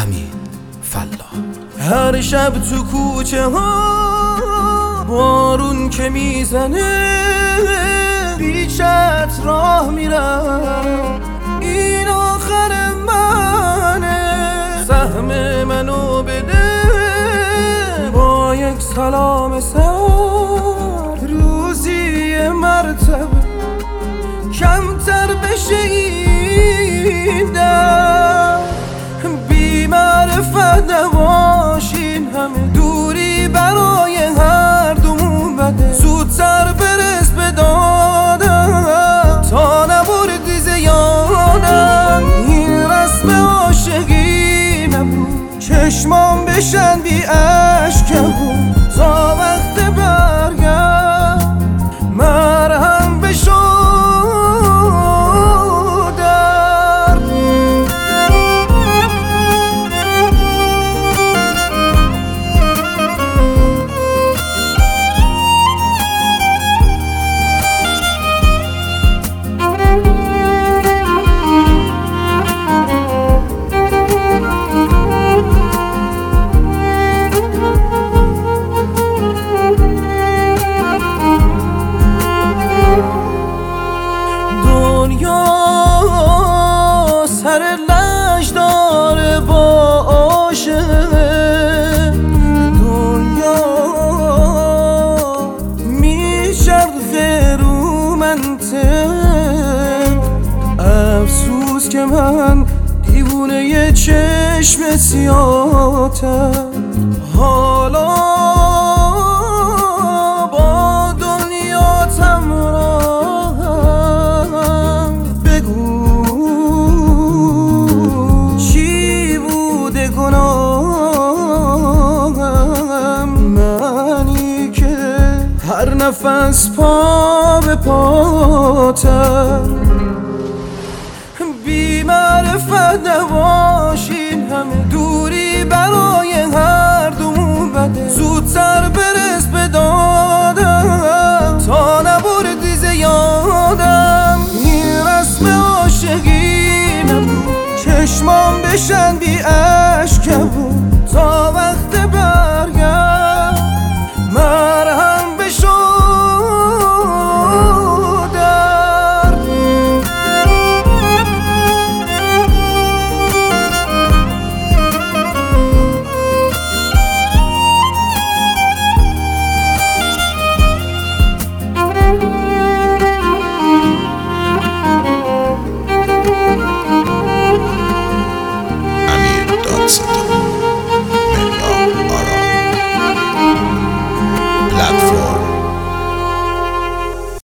امین فلاح. هر شب تو کوچه ها بارون که میزنه بیچت راه میرم، این آخر منه، سهم منو بده با یک سلام سر، روزی مرتبه کمتر بشه این در، بی معرفت نباشین، همه دوری برای هر دومون بده، زودتر برس به دادم تا نبردی زیادم، این رسم عاشقی نبود، چشمام بشن بی اشکم تا وقت برگرد مرهم بشو. سر لج داره با عاشق، دنیا میچرخه رو منطق، افسوس که من دیوونه یه چشم سیاه‌تم، حالا با دنیا تمرام، بگو چی بوده گناهم، منی که هر نفس پا به پاتم، بی معرفت نباشین، همه دوری برای هر دومون بده، زودتر برس به دادم تا نبردی زیادم، این رسم عاشقی نبود، چشمام بشن بی اشکم تا وقت